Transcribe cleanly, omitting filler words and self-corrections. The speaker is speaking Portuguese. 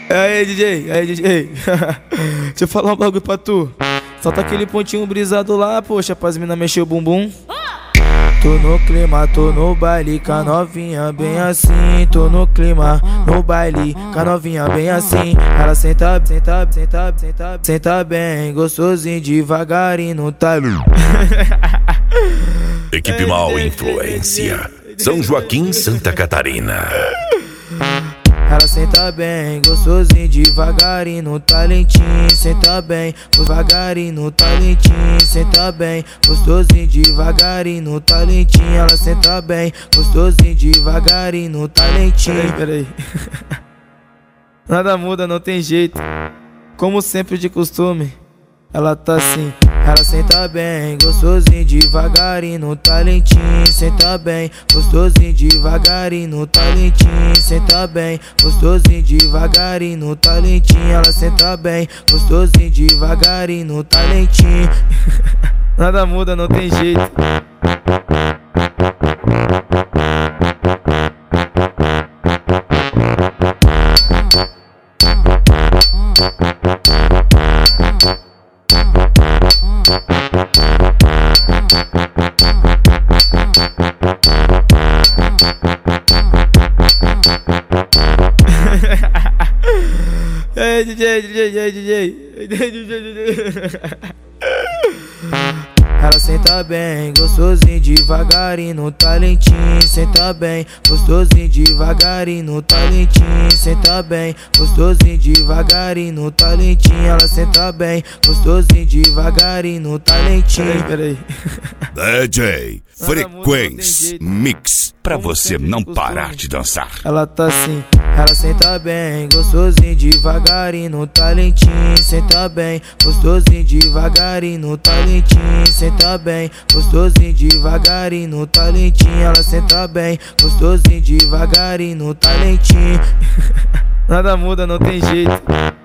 Aí, DJ, aí, DJ. Deixa eu falar um bagulho pra tu. Solta aquele pontinho brisado lá, poxa, pras mina mexer o bumbum. Tô no clima, tô no baile, com a novinha bem assim. Tô no clima, no baile, com a novinha bem assim. Ela senta, senta, senta, senta, senta bem, gostosinho, devagarinho no talho. Equipe Mal Influência, São Joaquim, Santa Catarina. Ela senta bem, gostosinho, devagarinho no talentinho. Senta bem, devagarinho no talentinho. Senta bem, gostosinho, devagarinho no talentinho. Ela senta bem, gostosinho, devagarinho no talentinho. Peraí. Nada muda, não tem jeito. Como sempre de costume, ela tá assim. Ela senta bem, gostosinho, devagarinho no talentinho. Senta bem, gostosinho, devagarinho no talentinho. Senta bem, gostosinho, devagarinho no talentinho. Ela senta bem, gostosinho, devagarinho no talentinho. Nada muda, não tem jeito. Ei, DJ. Ela senta bem, gostosinho, devagarinho no talentinho. Senta bem, gostosinho, devagarinho no talentinho. Senta bem, gostosinho, devagarinho no talentinho. Ela senta bem, gostosinho, devagarinho no talentinho. Peraí. DJ Frequência Mix, pra você não parar de dançar. Ela tá assim. Ela senta bem, gostosinho, devagarinho no talentinho. Senta bem, gostosinho, devagarinho no talentinho. Senta bem, gostosinho, devagarinho no talentinho. Ela senta bem, gostosinho, devagarinho no talentinho. Nada muda, não tem jeito.